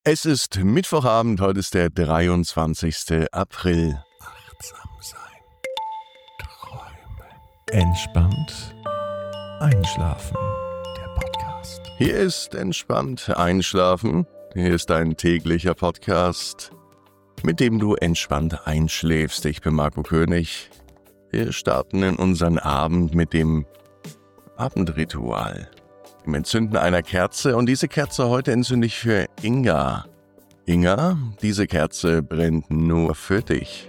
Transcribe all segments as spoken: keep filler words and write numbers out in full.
Es ist Mittwochabend, heute ist der dreiundzwanzigster April. Achtsam sein, träumen, entspannt einschlafen. Der Podcast. Hier ist Entspannt Einschlafen. Hier ist ein täglicher Podcast, mit dem du entspannt einschläfst. Ich bin Marco König. Wir starten in unseren Abend mit dem Abendritual. Im Entzünden einer Kerze, und diese Kerze heute entzünde ich für Inga. Inga, diese Kerze brennt nur für dich.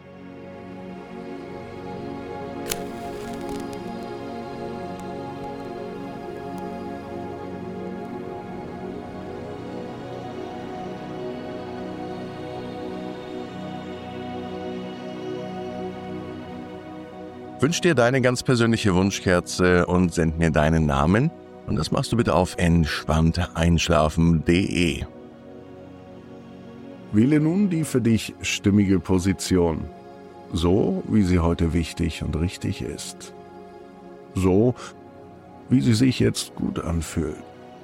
Wünsch dir deine ganz persönliche Wunschkerze und send mir deinen Namen. Und das machst du bitte auf entspannt einschlafen punkt de. Wähle nun die für dich stimmige Position, so wie sie heute wichtig und richtig ist. So, wie sie sich jetzt gut anfühlt.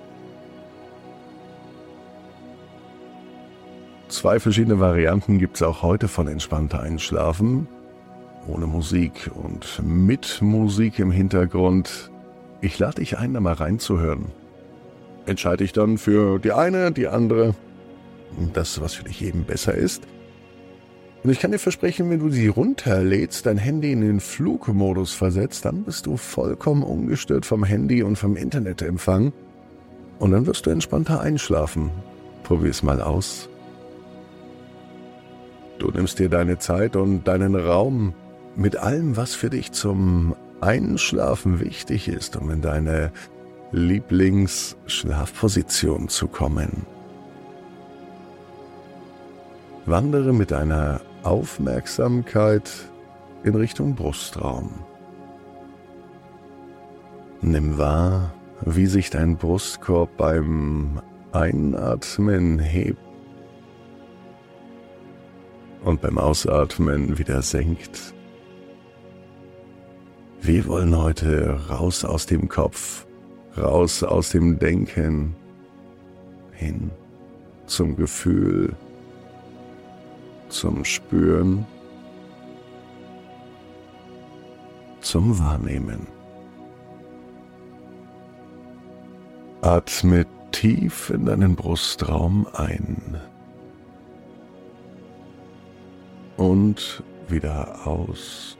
Zwei verschiedene Varianten gibt es auch heute von Entspannt Einschlafen. Ohne Musik und mit Musik im Hintergrund. Ich lade dich ein, da mal reinzuhören. Entscheide dich dann für die eine, die andere, das, was für dich eben besser ist. Und ich kann dir versprechen, wenn du sie runterlädst, dein Handy in den Flugmodus versetzt, dann bist du vollkommen ungestört vom Handy und vom Internetempfang. Und dann wirst du entspannter einschlafen. Probier's mal aus. Du nimmst dir deine Zeit und deinen Raum mit allem, was für dich zum Einschlafen wichtig ist, um in deine Lieblingsschlafposition zu kommen. Wandere mit deiner Aufmerksamkeit in Richtung Brustraum. Nimm wahr, wie sich dein Brustkorb beim Einatmen hebt und beim Ausatmen wieder senkt. Wir wollen heute raus aus dem Kopf, raus aus dem Denken, hin zum Gefühl, zum Spüren, zum Wahrnehmen. Atme tief in deinen Brustraum ein und wieder aus.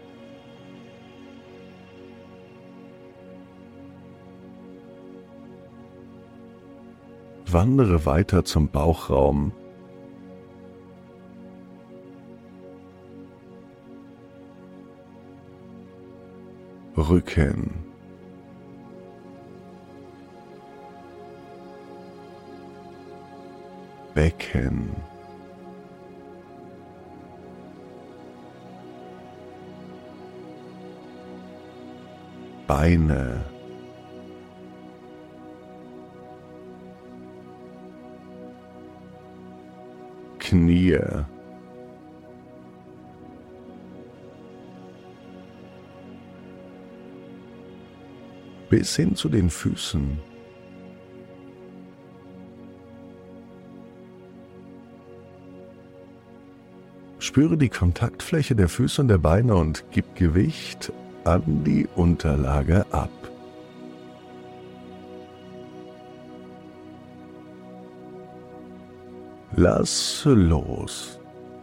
Wandere weiter zum Bauchraum. Rücken. Becken. Beine. Knie. Bis hin zu den Füßen. Spüre die Kontaktfläche der Füße und der Beine und gib Gewicht an die Unterlage ab. Lass los.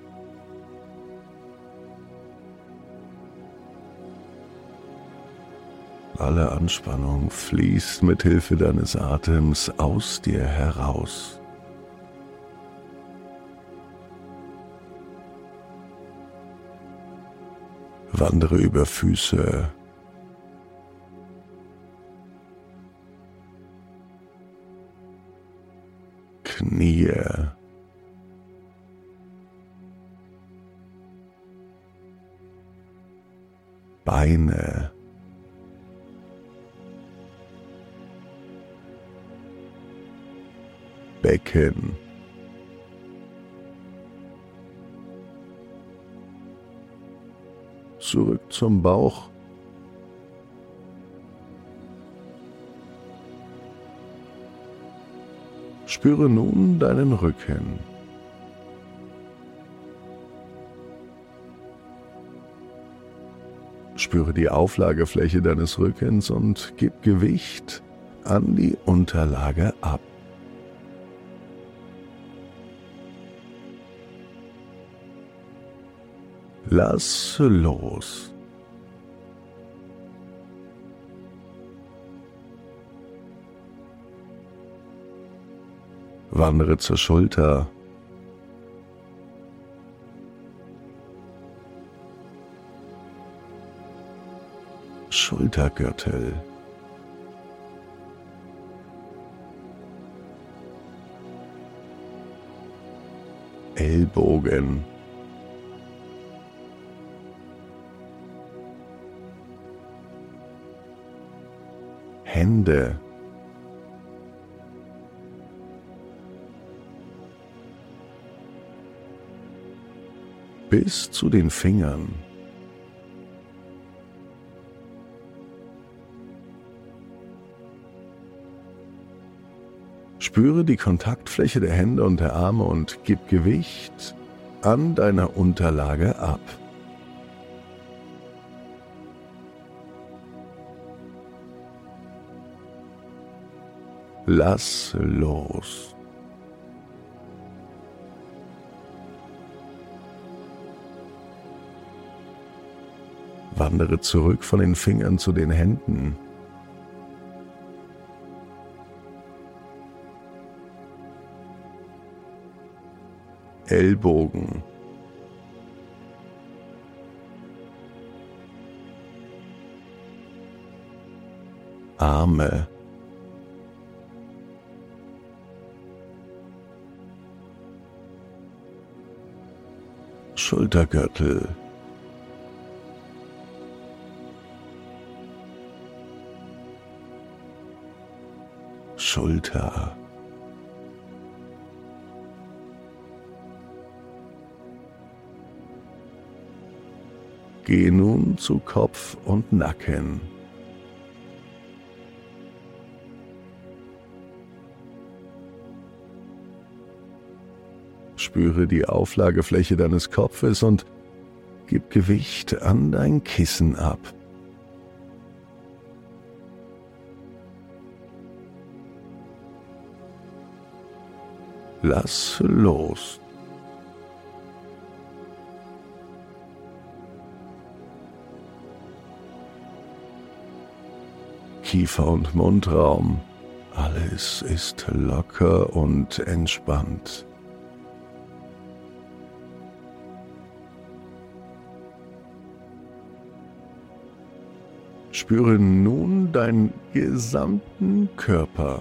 Alle Anspannung fließt mit Hilfe deines Atems aus dir heraus. Wandere über Füße, Knie, Beine, Becken, zurück zum Bauch, Spüre nun deinen Rücken. Spüre die Auflagefläche deines Rückens und gib Gewicht an die Unterlage ab. Lass los. Wandere zur Schulter. Schultergürtel. Ellbogen. Hände. Bis zu den Fingern. Spüre die Kontaktfläche der Hände und der Arme und gib Gewicht an deiner Unterlage ab. Lass los. Wandere zurück von den Fingern zu den Händen. Ellbogen. Arme. Schultergürtel. Schulter. Gehe nun zu Kopf und Nacken. Spüre die Auflagefläche deines Kopfes und gib Gewicht an dein Kissen ab. Lass los. Kiefer- und Mundraum, alles ist locker und entspannt. Spüre nun deinen gesamten Körper.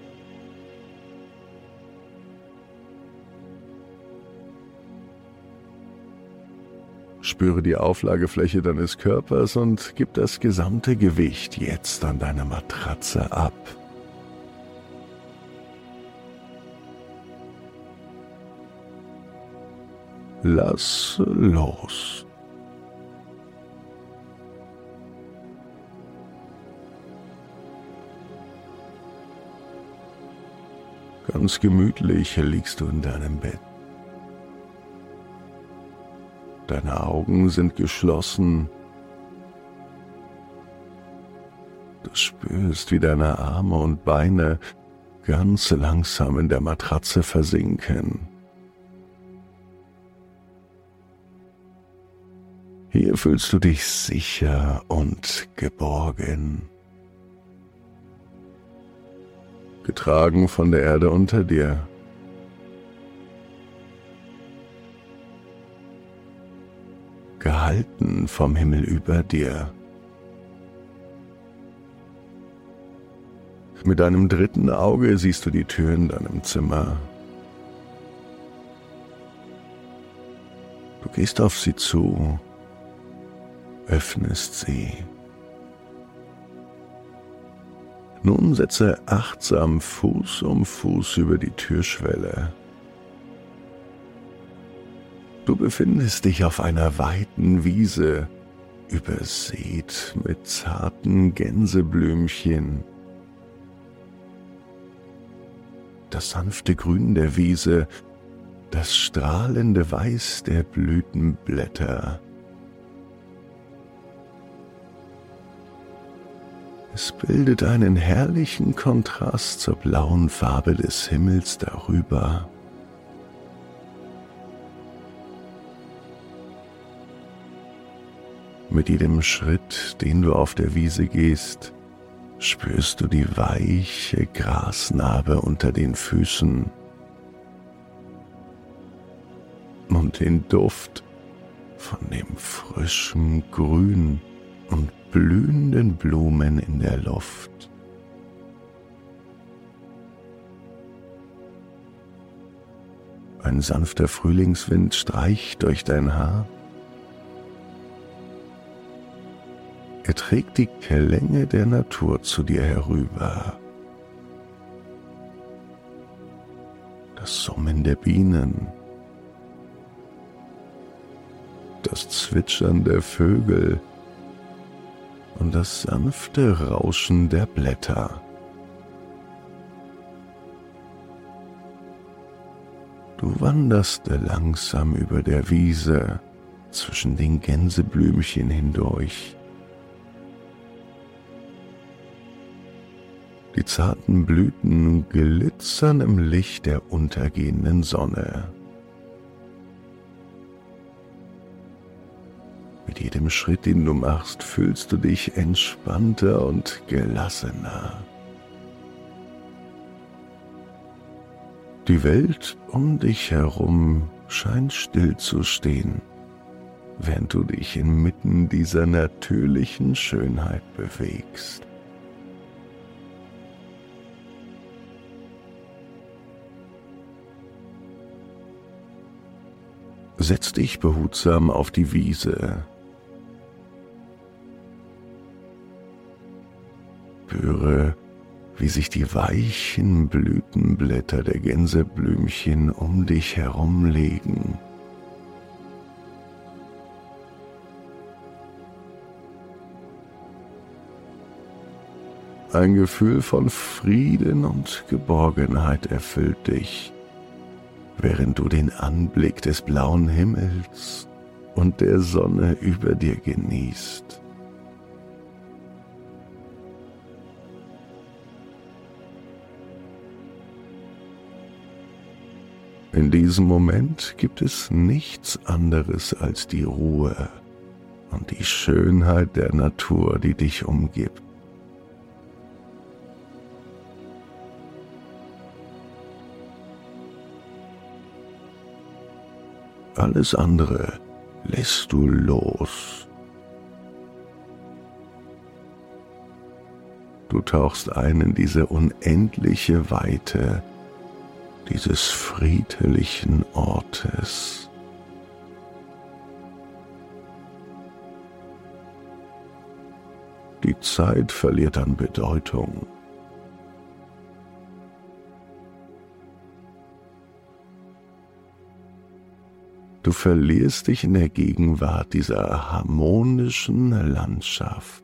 Spüre die Auflagefläche deines Körpers und gib das gesamte Gewicht jetzt an deine Matratze ab. Lass los. Ganz gemütlich liegst du in deinem Bett. Deine Augen sind geschlossen. Du spürst, wie deine Arme und Beine ganz langsam in der Matratze versinken. Hier fühlst du dich sicher und geborgen. Getragen von der Erde unter dir. Gehalten vom Himmel über dir. Mit deinem dritten Auge siehst du die Tür in deinem Zimmer. Du gehst auf sie zu, öffnest sie. Nun setze achtsam Fuß um Fuß über die Türschwelle. Du befindest dich auf einer weiten Wiese, übersät mit zarten Gänseblümchen. das sanfte Grün der Wiese, das strahlende Weiß der Blütenblätter. Es bildet einen herrlichen Kontrast zur blauen Farbe des Himmels darüber. Mit jedem Schritt, den du auf der Wiese gehst, spürst du die weiche Grasnarbe unter den Füßen und den Duft von dem frischen Grün und blühenden Blumen in der Luft. Ein sanfter Frühlingswind streicht durch dein Haar. Er trägt die Klänge der Natur zu dir herüber. Das Summen der Bienen, das Zwitschern der Vögel und das sanfte Rauschen der Blätter. Du wanderst langsam über der Wiese zwischen den Gänseblümchen hindurch. Die zarten Blüten glitzern im Licht der untergehenden Sonne. Mit jedem Schritt, den du machst, fühlst du dich entspannter und gelassener. Die Welt um dich herum scheint still zu stehen, während du dich inmitten dieser natürlichen Schönheit bewegst. Setz dich behutsam auf die Wiese. Spüre, wie sich die weichen Blütenblätter der Gänseblümchen um dich herumlegen. Ein Gefühl von Frieden und Geborgenheit erfüllt dich, während du den Anblick des blauen Himmels und der Sonne über dir genießt. In diesem Moment gibt es nichts anderes als die Ruhe und die Schönheit der Natur, die dich umgibt. Alles andere lässt du los. Du tauchst ein in diese unendliche Weite dieses friedlichen Ortes. Die Zeit verliert an Bedeutung. Du verlierst dich in der Gegenwart dieser harmonischen Landschaft.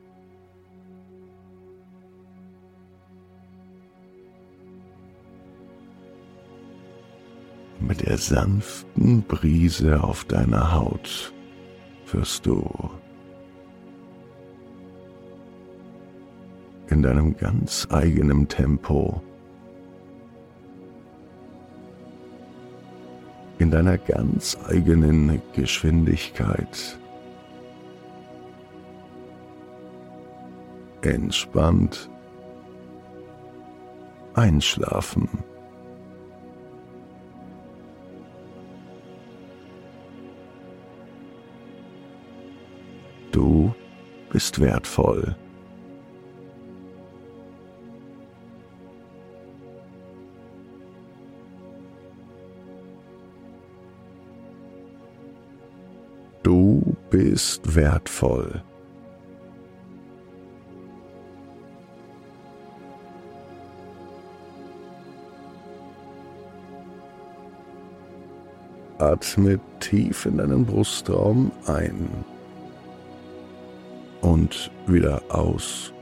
Mit der sanften Brise auf deiner Haut wirst du in deinem ganz eigenen Tempo, in deiner ganz eigenen Geschwindigkeit entspannt einschlafen. Du bist wertvoll. Du bist wertvoll. Atme tief in deinen Brustraum ein und wieder aus.